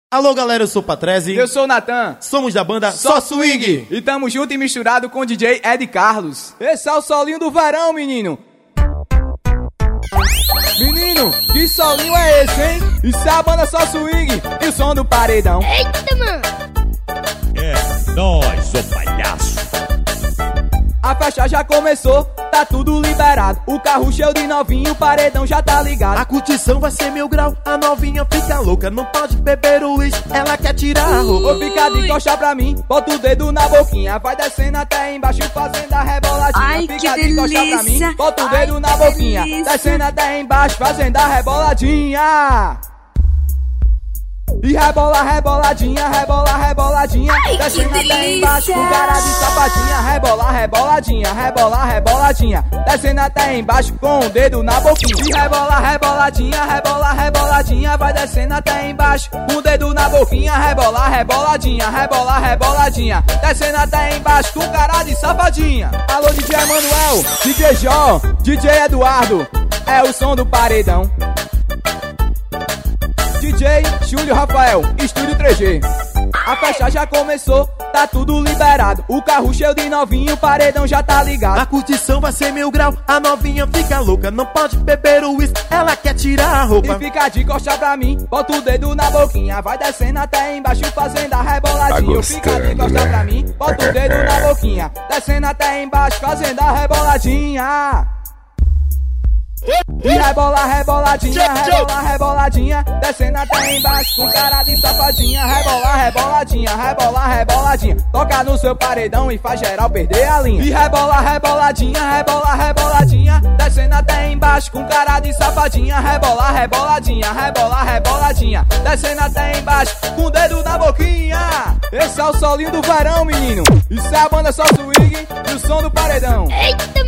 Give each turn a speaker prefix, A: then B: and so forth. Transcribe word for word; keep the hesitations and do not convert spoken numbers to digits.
A: Alô galera, eu sou o Patrese.
B: Eu sou o Natan.
A: Somos da banda Só Swing.
B: E tamo junto e misturado com o D J Ed Carlos. Esse é o solinho do verão, menino. Menino, que solinho é esse, hein? Isso é a banda Só Swing e o som do paredão.
C: Eita, mano!
D: É nóis, ô palhaço.
B: A festa já começou, tá tudo liberado. O carro cheio de novinho, o paredão já tá ligado.
A: A curtição vai ser mil grau, a novinha fica louca. Não pode beber o uísque, ela quer tirar a roupa.
B: Ou fica de coxa pra mim, bota o dedo na boquinha. Vai descendo até embaixo, fazendo a reboladinha.
C: Ai,
B: fica
C: que
B: de coxa
C: delícia.
B: pra mim, bota o
C: Ai,
B: dedo na
C: que
B: boquinha.
C: delícia.
B: Descendo até embaixo, fazendo a reboladinha. E rebola, reboladinha, rebola, reboladinha.
C: Ai,
B: descendo
C: que
B: até embaixo com cara de
C: delícia.
B: sapatinha. Rebola, reboladinha, rebola, reboladinha. Descendo até embaixo com o dedo na boquinha. E rebola, reboladinha, rebola, reboladinha. Vai descendo até embaixo com o dedo na boquinha. Rebola, reboladinha, rebola, reboladinha. Descendo até embaixo com cara de safadinha. Alô, D J Emanuel, D J Jó, D J Eduardo. É o som do paredão. D J Júlio Rafael, Estúdio três G. A festa já começou, tá tudo liberado. O carro cheio de novinho, o paredão já tá ligado.
A: A curtição vai ser mil grau, a novinha fica louca. Não pode beber o uísque, ela quer tirar a roupa.
B: E fica de costa pra mim, bota o dedo na boquinha. Vai descendo até embaixo, fazendo a reboladinha.
D: Tá
B: Fica de
D: gostando,
B: costa
D: né?
B: pra mim, bota o dedo na boquinha. Descendo até embaixo, fazendo a reboladinha. E rebola, reboladinha, rebola, reboladinha. Descendo até embaixo com cara de safadinha. Rebola, reboladinha, rebola, reboladinha. Toca no seu paredão e faz geral perder a linha. E rebola, reboladinha, rebola, reboladinha. Descendo até embaixo com cara de safadinha. Rebola, reboladinha, rebola, reboladinha. Descendo até embaixo com o dedo na boquinha. Esse é o solinho do verão, menino. Isso é a banda Só Swing e o som do paredão.
C: Eita!